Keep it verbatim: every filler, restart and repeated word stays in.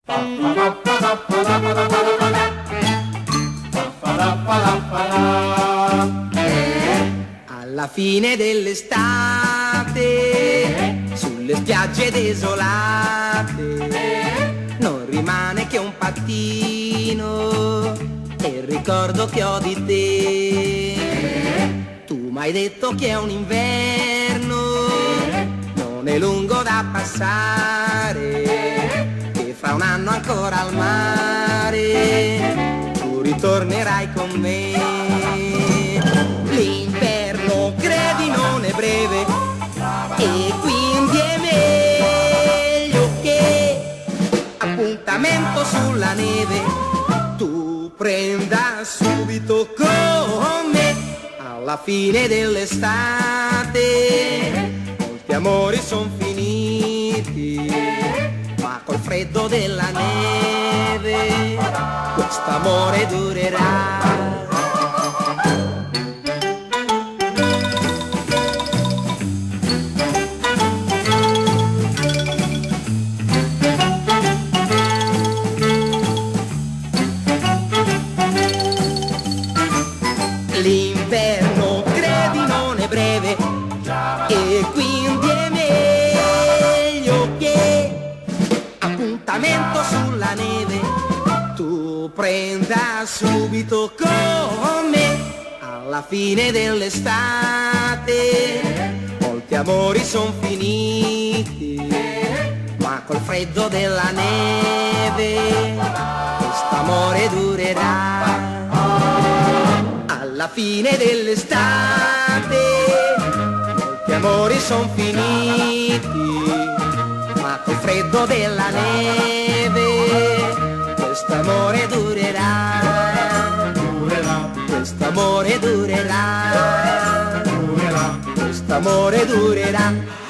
Alla fine dell'estate, sulle spiagge desolate, non rimane che un pattino e il ricordo che ho di te. Tu m'hai detto che è un inverno, non è lungo da passare, che fra un anno ancora al mare tu ritornerai con me. L'inverno credi non è breve e quindi è meglio che appuntamento sulla neve tu prenda subito con me. Alla fine dell'estate molti amori son finiti, ma col freddo della neve quest'amore durerà. L'inverno credi non è breve e quindi è meglio che appuntamento sulla neve tu prenda subito con me. Alla fine dell'estate molti amori son finiti, ma col freddo della neve quest'amore durerà. Alla fine dell'estate molti amori son finiti, ma col freddo della neve quest'amore durerà. Durerà. Quest'amore durerà. Durerà. Quest'amore durerà.